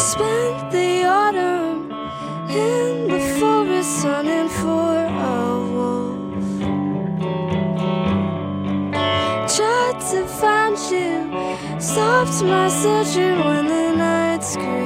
spent the autumn in the forest hunting for a wolf. Tried to find you, stopped my searching when the night screamed.